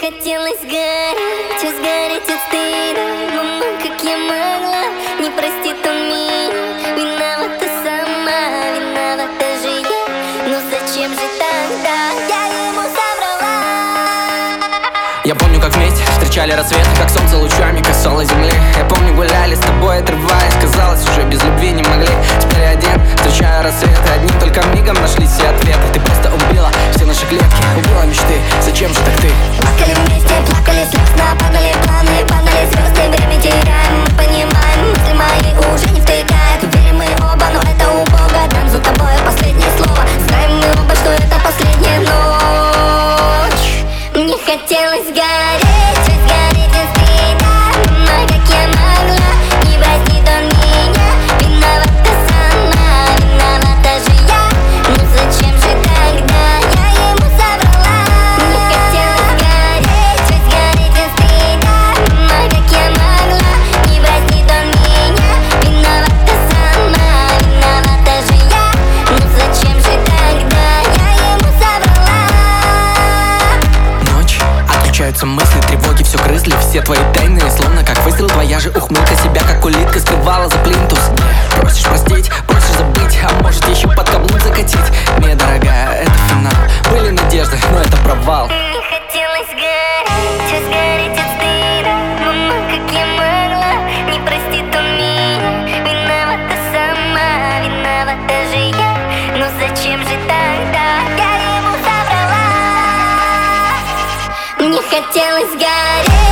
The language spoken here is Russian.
хотелось сгореть, сгореть от стыда. Мама, как я могла, не простит он меня. Виновата сама, виновата же я. Но зачем же тогда я ему соврала? Я помню, как вместе встречали рассвет, как солнце лучами касалось земли. Я помню, гуляли с тобой, отрываясь. Казалось, уже без любви не могли. Теперь я один, встречаю рассветы. Одним только мигом нашлись все ответы. Ты просто убила все наши клетки, убила мечты. Зачем же так ты? Плакали вместе, плакали слезно. Падали планы, падали звезды. Время теряем, мы понимаем. Мысли мои уже не втыкают. Верим мы оба, но это у Бога. Дам за тобой последнее слово. Знаем мы оба, что это последняя ночь. Мне хотелось сгореть, сгореть от стыда. Мама, как я могла, не простит он меня. Виновата сама, виновата же я. Ну зачем же тогда я ему соврала? Мне хотелось сгореть, сгореть от стыда. Мама, как я могла, не простит он меня. Виновата сама, виновата же я. Ну зачем же тогда я ему соврала? Ночь, отключаются мысли, тревоги все грызли. Все твои тайны, словно как выстрел. Твоя же ухмылка себя, как улитка, скрывала за плинтус. Просишь простить, просишь забыть, а может еще под каблук закатить. Мне, дорогая, это финал. Были надежды, но это провал. Мне хотелось сгореть, сгореть от стыда. Мама, как я могла, не простит он меня. Виновата сама, виновата же я. Но зачем же тогда я ему соврала? Мне хотелось сгореть.